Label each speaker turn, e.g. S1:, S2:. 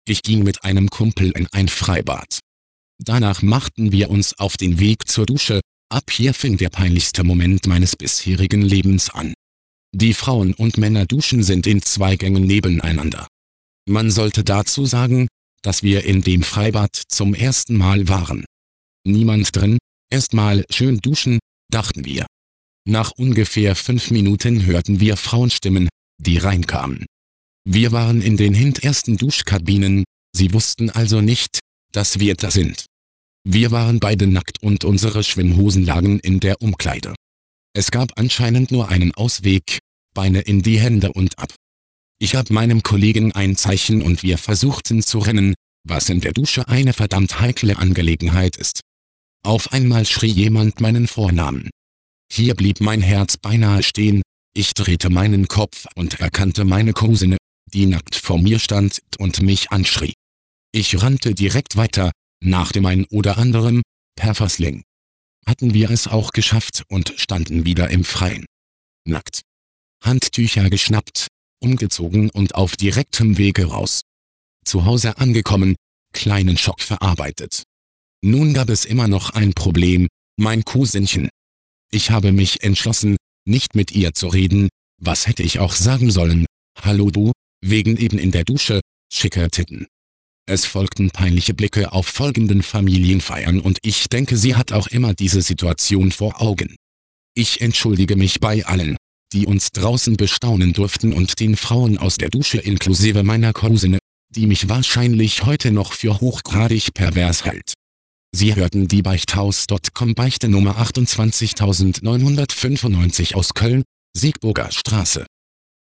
S1: Ich ging mit einem Kumpel in ein Freibad. Danach machten wir uns auf den Weg zur Dusche. Ab hier fing der peinlichste Moment meines bisherigen Lebens an. Die Frauen- und Männerduschen sind in 2 Gängen nebeneinander. Man sollte dazu sagen, dass wir in dem Freibad zum ersten Mal waren. Niemand drin, erstmal schön duschen, dachten wir. Nach ungefähr 5 Minuten hörten wir Frauenstimmen, die reinkamen. Wir waren in den hintersten Duschkabinen, sie wussten also nicht, dass wir da sind. Wir waren beide nackt und unsere Schwimmhosen lagen in der Umkleide. Es gab anscheinend nur einen Ausweg, Beine in die Hände und ab. Ich gab meinem Kollegen ein Zeichen und wir versuchten zu rennen, was in der Dusche eine verdammt heikle Angelegenheit ist. Auf einmal schrie jemand meinen Vornamen. Hier blieb mein Herz beinahe stehen, ich drehte meinen Kopf und erkannte meine Cousine, die nackt vor mir stand und mich anschrie. Ich rannte direkt weiter, nach dem einen oder anderen Perversling. Hatten wir es auch geschafft und standen wieder im Freien. Nackt. Handtücher geschnappt, umgezogen und auf direktem Wege raus. Zu Hause angekommen, kleinen Schock verarbeitet. Nun gab es immer noch ein Problem, mein Cousinchen. Ich habe mich entschlossen, nicht mit ihr zu reden, was hätte ich auch sagen sollen, hallo du, wegen eben in der Dusche, schicke Titten. Es folgten peinliche Blicke auf folgenden Familienfeiern und ich denke, sie hat auch immer diese Situation vor Augen. Ich entschuldige mich bei allen, die uns draußen bestaunen durften und den Frauen aus der Dusche inklusive meiner Cousine, die mich wahrscheinlich heute noch für hochgradig pervers hält. Sie hörten die Beichthaus.com Beichte Nummer 28995 aus Köln, Siegburger Straße.